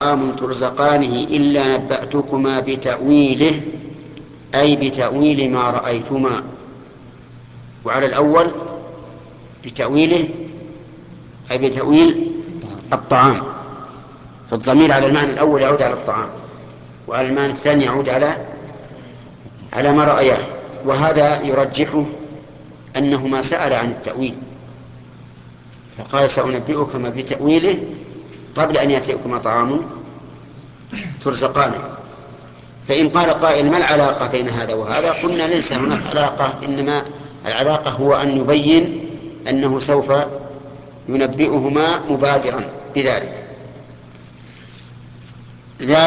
طعام ترزقانه إلا نبأتكما بتأويله، أي بتأويل ما رأيتما. وعلى الأول بتأويله أي بتأويل الطعام، فالضمير على المعنى الأول يعود على الطعام، وعلى المعنى الثاني يعود على ما رأياه. وهذا يرجحه أنهما سأل عن التأويل، فقال سأنبئكما بتأويله قبل أن يأتيكما طعام ترزقانه. فإن قال قائل ما العلاقة بين هذا وهذا؟ قلنا ليس هناك علاقة، إنما العلاقة هو أن يبين أنه سوف ينبئهما مبادرا بذلك.